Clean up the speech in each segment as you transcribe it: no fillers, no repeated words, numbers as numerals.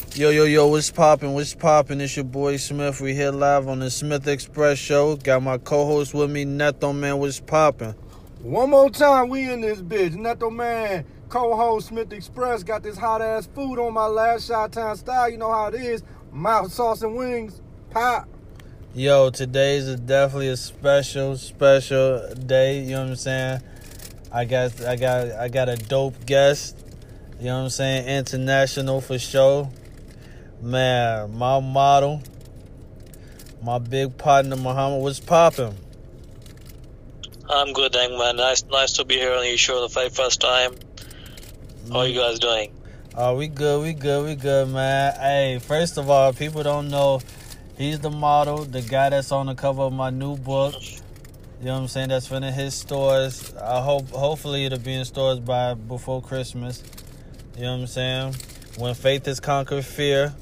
Yo, what's poppin'? What's poppin'? It's your boy Smith. We here live on the Smith Express Show. Got my co-host with me, Neto Man. What's poppin'? One more time, we in this bitch. Neto Man, co-host Smith Express. Got this hot-ass food on my last Chi-Town style. You know how it is. Mouth, sauce, and wings. Pop. Yo, today's definitely a special day. You know what I'm saying? I got a dope guest. You know what I'm saying? International for sure. Man, my model, my big partner Muhammad, what's poppin'? I'm good, man. Nice to be here on your show the very first time. How are you guys doing? We good, man. Hey, first of all, people don't know he's the model, the guy that's on the cover of my new book. You know what I'm saying? That's finna hit stores. Hopefully it'll be in stores before Christmas. You know what I'm saying? When Faith Has Conquered Fear.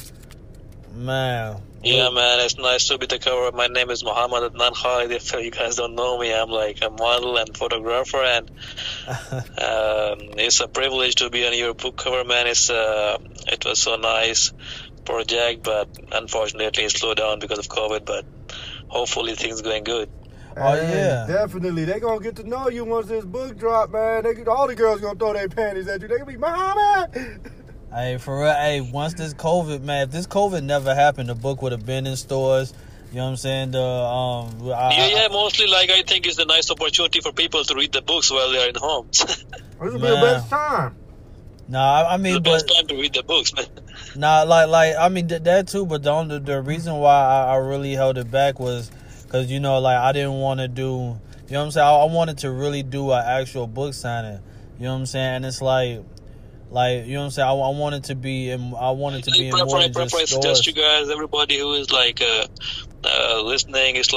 Man. Yeah, man, it's nice to be the cover. My name is Muhammad Adnan Khalid. If you guys don't know me, I'm like a model and photographer, and it's a privilege to be on your book cover, man. It was so nice project, but unfortunately it slowed down because of COVID, but hopefully things going good. Oh, yeah. Definitely. They gonna get to know you once this book drop, man. All the girls gonna throw their panties at you. They gonna be, Muhammad! Hey, for real, once this COVID, man, if this COVID never happened, the book would have been in stores. You know what I'm saying? Mostly, I think it's a nice opportunity for people to read the books while they're in home. This will be the best time. Nah, I mean, the best time to read the books, man. Nah, I mean, that too, but the reason why I really held it back was because, I didn't want to do, you know what I'm saying? I wanted to really do an actual book signing. You know what I'm saying? And it's you know what I'm saying? I wanted to be in more than just stores. I suggest you guys, everybody who is listening, it's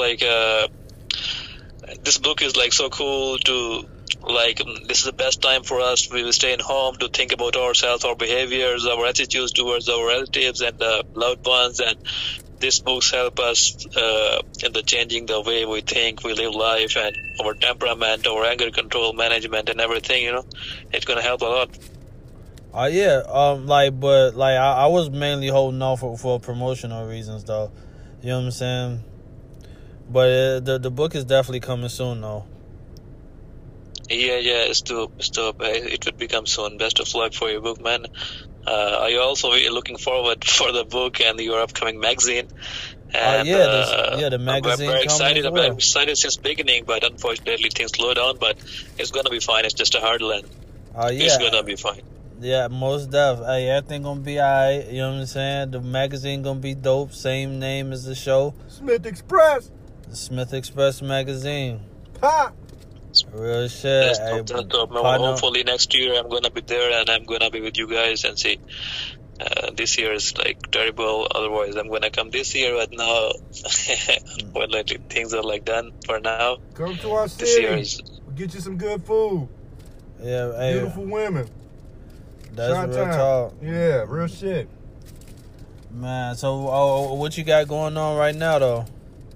this book is so cool to this is the best time for us. We will stay in home to think about ourselves, our behaviors, our attitudes towards our relatives and loved ones, and these books help us in the changing the way we think, we live life, and our temperament, our anger control management, and everything. It's gonna help a lot. Yeah, I was mainly holding off for promotional reasons, though. You know what I'm saying? But the book is definitely coming soon, though. Yeah, it's dope. It would become soon. Best of luck for your book, man. Are you also looking forward for the book and your upcoming magazine? And, the magazine. I'm very excited. Well. I'm excited since beginning, but unfortunately things slow down. But it's gonna be fine. It's just a hurdle, and it's gonna be fine. Yeah, most def. Hey, everything gonna be alright. You know what I'm saying? The magazine gonna be dope. Same name as the show. Smith Express. The Smith Express magazine. Pop. Real shit. That's dope. Hopefully next year I'm gonna be there and I'm gonna be with you guys and see. This year is terrible. Otherwise, I'm gonna come this year. But now, unfortunately, things are done for now. Come to our this city. We'll get you some good food. Yeah, beautiful women. That's real talk. Yeah, real shit. Man, so what you got going on right now, though?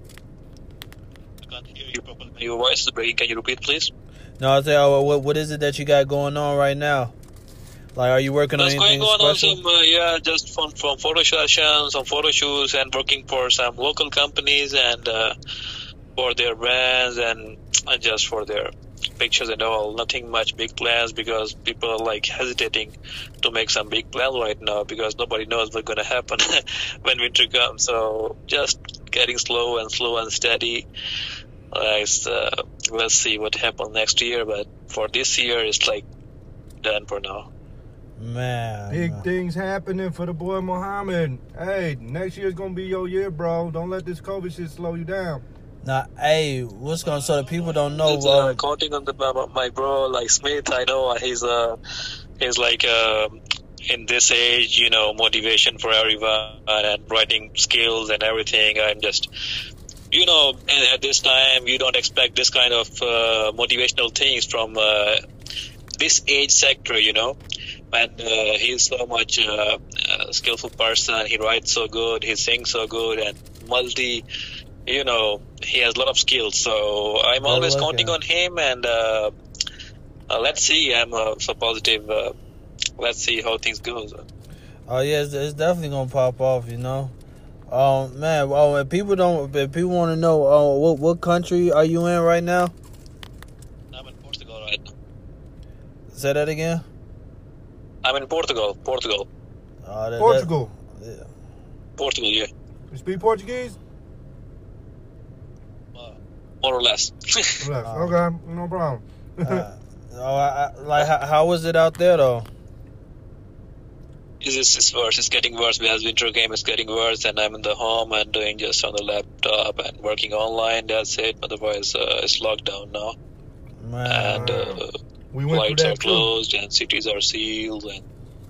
I can't hear you properly. Your voice is breaking. Can you repeat, please? No, I say, what is it that you got going on right now? Are you working on anything special? Just from photo sessions, some photo shoots, and working for some local companies and for their brands and just for their pictures and all. Nothing much big plans because people are hesitating to make some big plans right now because nobody knows what's going to happen when winter comes. So just getting slow and steady. We'll see what happens next year, but for this year it's done for now. Man, big things happening for the boy Muhammad. Hey, next year's gonna be your year, bro. Don't let this COVID shit slow you down. Nah, hey, so the people don't know. Counting on my bro Smith. I know he's in this age, motivation for everyone and writing skills and everything. I'm just, and at this time you don't expect this kind of motivational things from this age sector, And he's so much skillful person. He writes so good. He sings so good and he has a lot of skills. So I'm always counting on him. And let's see. I'm so positive. Let's see how things go. Oh yeah, it's definitely gonna pop off. Man. If people want to know, what country are you in right now? I'm in Portugal right now. Say that again. I'm in Portugal. Portugal. Yeah. Portugal, yeah. You speak Portuguese? More or less. Okay, no problem. How was it out there though? It's worse. It's getting worse because winter game is getting worse, and I'm in the home and doing just on the laptop and working online. That's it. Otherwise, it's locked down now, Man. and We went flights through are that too. closed and cities are sealed. And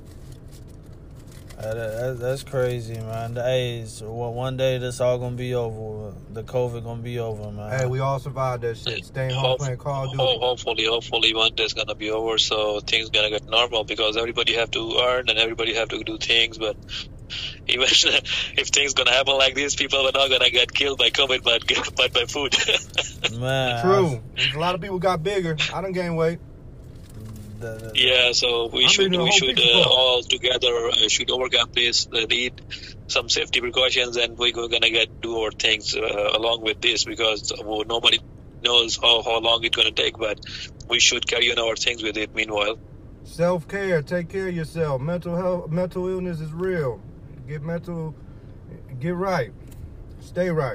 That's crazy, man. Hey, so one day this all gonna be over. The COVID gonna be over, man. Hey, we all survived that shit. Staying home playing Call of Duty. hopefully one day it's gonna be over, so things gonna get normal because everybody have to earn and everybody have to do things. But even if things gonna happen like this, people are not gonna get killed by COVID, but by food. Man. True. A lot of people got bigger. I done gained weight. Yeah, so we should all together should overcome this. Need some safety precautions, and we're gonna do our things along with this because nobody knows how long it's gonna take. But we should carry on our things with it. Meanwhile, Self-care. Take care of yourself. Mental illness is real. Get right. Stay right.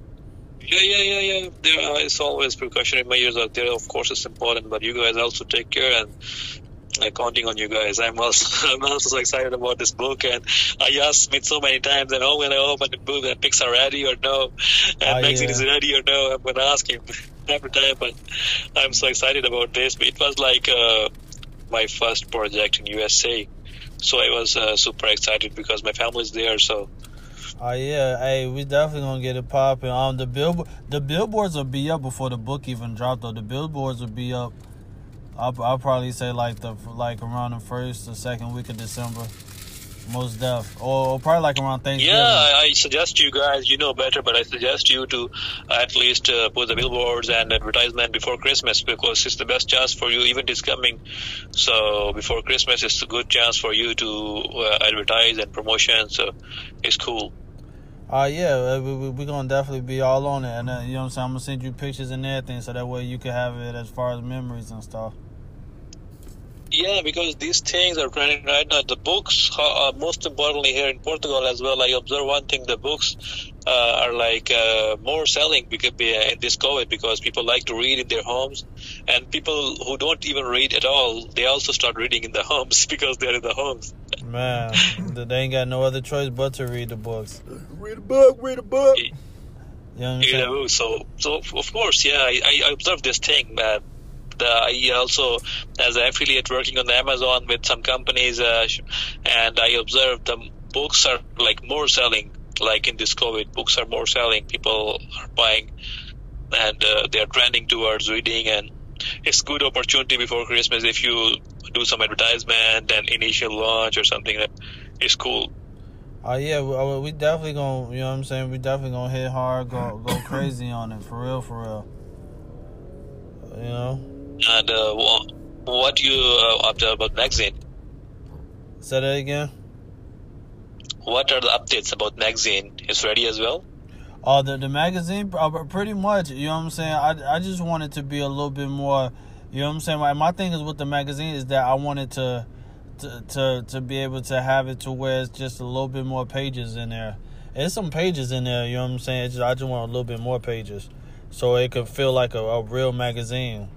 Yeah. There is always precautionary measures out there. Of course, it's important, but you guys also take care, and I'm counting on you guys. I'm also so excited about this book, and I asked Smith so many times, and when I open the book, and pics are ready or no, and magazine is ready or no, I'm gonna ask him every time. But I'm so excited about this. It was like my first project in USA, so I was super excited because my family's there. So. Oh yeah, hey, we definitely gonna get it popping. The billboards will be up before the book even dropped. Though the billboards will be up, I'll probably say like around the first or second week of December, most def, or probably like around Thanksgiving. Yeah, I suggest you guys, you know better, but I suggest you to at least put the billboards and advertisement before Christmas because it's the best chance for you. Event is coming, so before Christmas, it's a good chance for you to advertise and promotion. So it's cool. Yeah, we're gonna definitely be all on it, and you know what I'm saying. I'm gonna send you pictures and everything, so that way you can have it as far as memories and stuff. Yeah, because these things are trending right now. The books, most importantly here in Portugal as well, I observe one thing: the books are like more selling because in this COVID because people like to read in their homes, and people who don't even read at all, they also start reading in the homes because they're in the homes. Man, they ain't got no other choice but to read the books. Read a book. You know what I'm saying? So of course, yeah, I observed this thing, man. I also, as an affiliate working on the Amazon with some companies, and I observed the books are like more selling. Like in this COVID, books are more selling. People are buying, and they are trending towards reading. And it's good opportunity before Christmas if you do some advertisement and initial launch or something. That is cool. Yeah, we definitely gonna, you know what I'm saying. We definitely gonna hit hard, go crazy on it for real. You know. And what do you observe about magazine? Say that again. What are the updates about magazine? Is ready as well? Oh, the magazine, pretty much. You know what I'm saying. I just want it to be a little bit more. You know what I'm saying. My thing is with the magazine is that I wanted to be able to have it to where it's just a little bit more pages in there. There's some pages in there. You know what I'm saying. I just want a little bit more pages, so it could feel like a real magazine.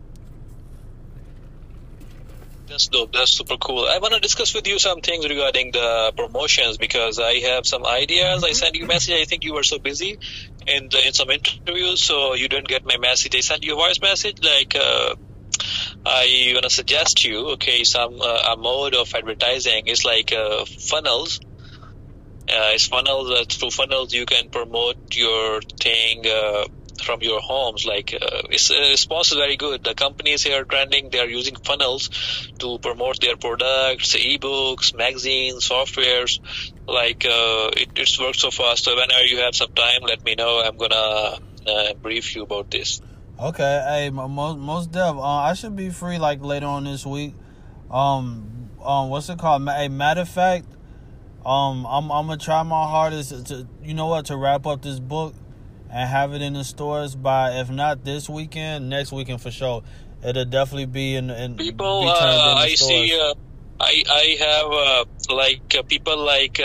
That's dope. That's super cool. I want to discuss with you some things regarding the promotions because I have some ideas. I sent you a message. I think you were so busy in some interviews, so you didn't get my message. I sent you a voice message like I want to suggest you, okay, some a mode of advertising is like funnels. It's funnels. Through funnels, you can promote your thing from your homes. Like its response is very good. The companies here are trending. They are using funnels to promote their products, ebooks, magazines, softwares. Like it works so fast. So whenever you have some time, let me know. I'm gonna brief you about this. Okay, hey, most def. I should be free like later on this week. What's it called? Hey, matter of fact, I'm gonna try my hardest to wrap up this book and have it in the stores by, if not this weekend, next weekend for sure. It'll definitely be in people. be turned in the I stores. see. I have people like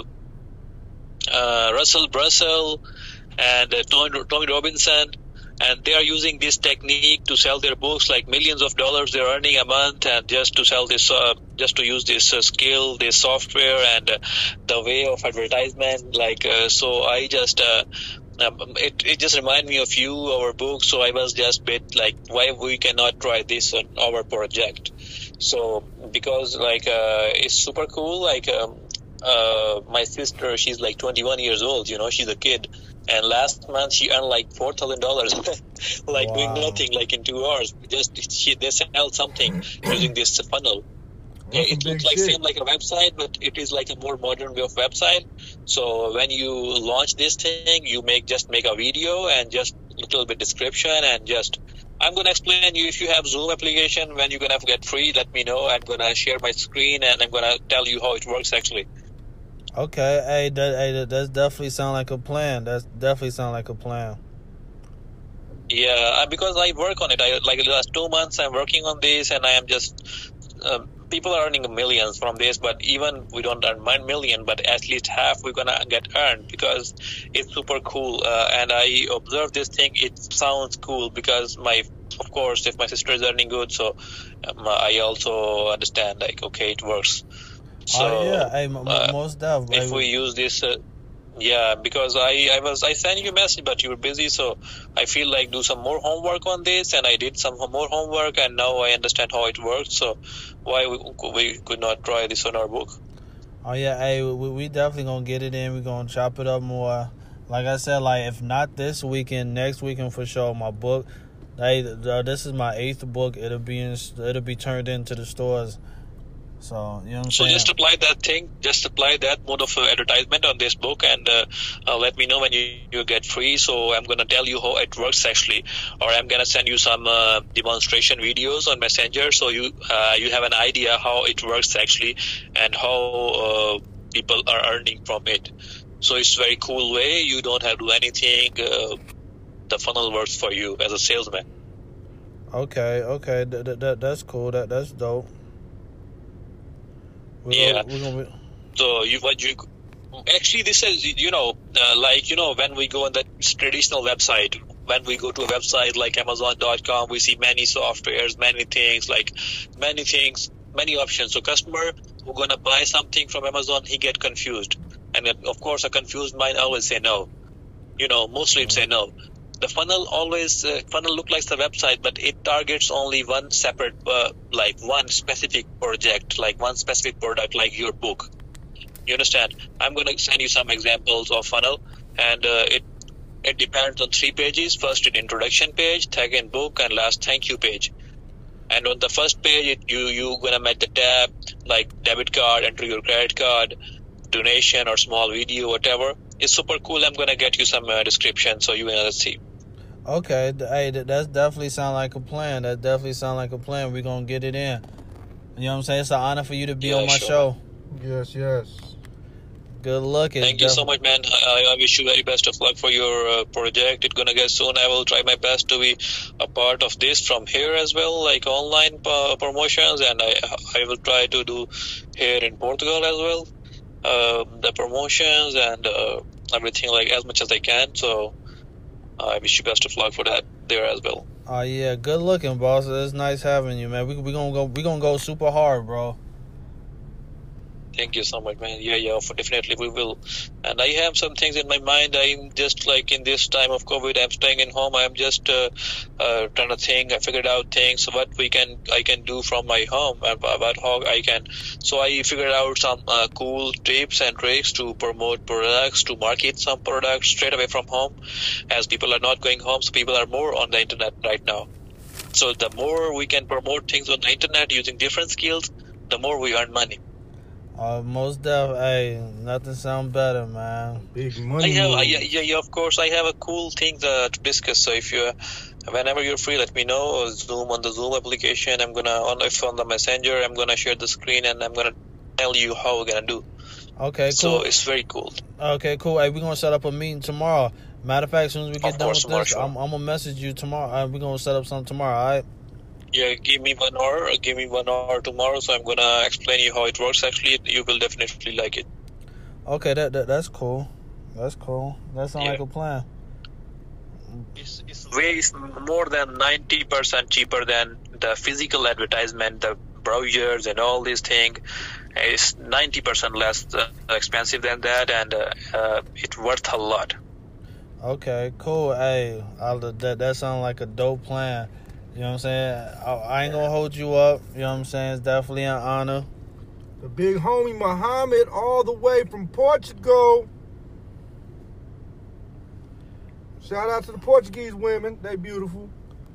Russell Brunson and Tommy Robinson, and they are using this technique to sell their books, like millions of dollars they're earning a month, and just to sell this, just to use this skill, this software, and the way of advertisement. So I just. It just reminded me of you, our book. So I was just bit like, why we cannot try this on our project? So because it's super cool. My sister, she's like 21 years old. She's a kid, and last month she earned like $4,000, like doing nothing, like in 2 hours. They sell something using this funnel. Yeah, it looks like same like a website, but it is like a more modern way of website. So when you launch this thing, you make a video and just little bit description, and I'm gonna explain you. If you have Zoom application, when you're gonna get free, let me know. I'm gonna share my screen and I'm gonna tell you how it works actually. Okay, hey, that definitely sound like a plan. That's definitely sound like a plan. Yeah, because I work on it. Like the last 2 months, I'm working on this, and I am just. People are earning millions from this, but even we don't earn 1 million, but at least half we're gonna get earned because it's super cool. And I observe this thing; it sounds cool because of course, if my sister is earning good, so I also understand. Like, okay, it works. So yeah, hey, most definitely. If we use this. Yeah, because I sent you a message, but you were busy, so I feel like do some more homework on this, and I did some more homework, and now I understand how it works. So why we could not try this on our book? Oh yeah, hey, we definitely gonna get it in. We're gonna chop it up more. Like I said, like if not this weekend, next weekend for sure. My book, hey, this is my 8th book. It'll be turned into the stores. So, you know what I'm saying? So just apply that thing, just apply that mode of advertisement on this book, and let me know when you get free. So I'm going to tell you how it works actually, or I'm going to send you some demonstration videos on Messenger, so you have an idea how it works actually, and how people are earning from it. So it's a very cool way. You don't have to do anything. The funnel works for you as a salesman. Okay, that's cool. That's dope. So actually this is when we go on the traditional website, when we go to a website like Amazon.com, we see many softwares, many options. So customer who gonna buy something from Amazon, he get confused, and of course a confused mind always say no. Mostly it say no. The funnel look like the website, but it targets only one separate, one specific project, like one specific product, like your book. You understand? I'm going to send you some examples of funnel, and it depends on 3 pages. First, an introduction page, second book, and last thank you page. And on the first page, you're going to make the tab like debit card, enter your credit card, donation or small video, whatever. It's super cool. I'm going to get you some description so you can see. Okay, hey, that definitely sound like a plan. We're going to get it in. You know what I'm saying? It's an honor for you to be on my show. Yes. Good luck. Thank you so much, man. I wish you very best of luck for your project. It's going to get soon. I will try my best to be a part of this from here as well, like online promotions, and I will try to do here in Portugal as well, the promotions and everything, like as much as I can. So I wish you best of luck for that there as well. Oh yeah, good looking, boss. It's nice having you, man. We gonna go super hard, bro. Thank you so much, man. Yeah, definitely we will. And I have some things in my mind. I'm just like in this time of COVID, I'm staying in home. I'm just trying to think. I figured out things what I can do from my home, about how I can. So I figured out some cool tips and tricks to promote products, to market some products straight away from home, as people are not going home. So people are more on the internet right now. So the more we can promote things on the internet using different skills, the more we earn money. Most definitely. Hey, nothing sound better, man. Big money. Of course, I have a cool thing to discuss. So whenever you're free, let me know. On the Zoom application, I'm gonna on the Messenger, I'm gonna share the screen and I'm gonna tell you how we're gonna do. Okay, cool. So it's very cool. Okay, cool. Hey, we're going to set up a meeting tomorrow. Matter of fact, as soon as we get done with this, sure. I'm going to message you tomorrow. We're going to set up something tomorrow, all right? Yeah, give me 1 hour. Give me 1 hour tomorrow, so I'm going to explain you how it works. Actually, you will definitely like it. Okay, that's cool. That's cool. That sounds like a plan. It's way more than 90% cheaper than the physical advertisement, the brochures and all these things. It's 90% less expensive than that, and it's worth a lot. Okay, cool. Hey, that sounds like a dope plan. You know what I'm saying? I ain't gonna hold you up. You know what I'm saying? It's definitely an honor. The big homie Muhammad, all the way from Portugal. Shout out to the Portuguese women. They beautiful.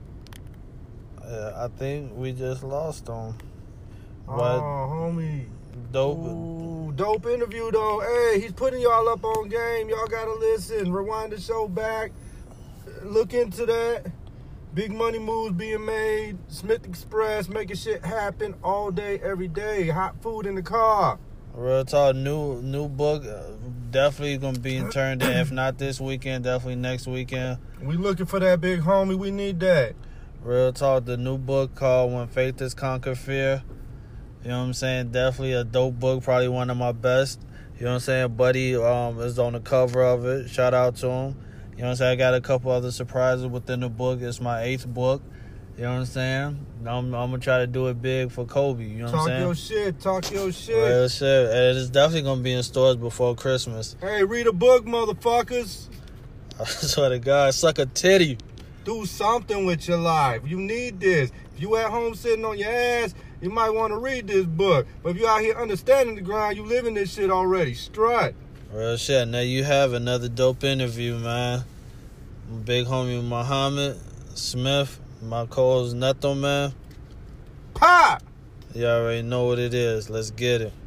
I think we just lost them. Oh, But homie. dope. Ooh, dope interview, though. Hey, he's putting y'all up on game. Y'all got to listen. Rewind the show back. Look into that. Big money moves being made. Smith Express making shit happen all day, every day. Hot food in the car. Real talk, new book, definitely gonna be turned in. If not this weekend, definitely next weekend. We looking for that big homie. We need that. Real talk, the new book called When Faith Has Conquered Fear. You know what I'm saying? Definitely a dope book, probably one of my best. You know what I'm saying? Buddy is on the cover of it. Shout out to him. You know what I'm saying? I got a couple other surprises within the book. It's my 8th book. You know what I'm saying? I'm going to try to do it big for Kobe. You know what I'm saying? Talk your shit. Real shit. And it's definitely going to be in stores before Christmas. Hey, read a book, motherfuckers. I swear to God, suck a titty. Do something with your life. You need this. If you at home sitting on your ass, you might want to read this book. But if you out here understanding the grind, you living this shit already. Strut. Real shit. Now you have another dope interview, man. My big homie Muhammad Smith, my co-host Neto, man. Pop! You already know what it is. Let's get it.